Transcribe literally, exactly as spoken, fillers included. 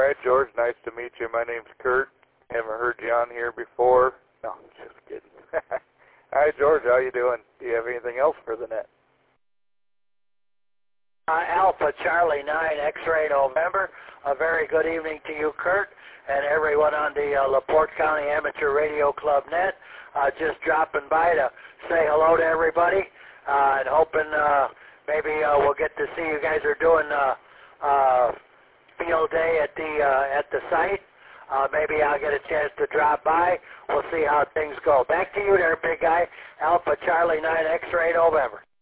right, George. Nice to meet you. My name's Kurt. Haven't heard you on here before. No, just kidding. Hi, George. How you doing? Do you have anything else for the net? Uh, Alpha Charlie nine X-Ray November. A very good evening to you, Kurt, and everyone on the uh, LaPorte County Amateur Radio Club net. Uh, just dropping by to say hello to everybody, uh, and hoping uh, maybe uh, we'll get to see you guys are doing uh, uh, field day at the uh, at the site. Uh, maybe I'll get a chance to drop by. We'll see how things go. Back to you there, big guy. Alpha Charlie nine X-Ray November.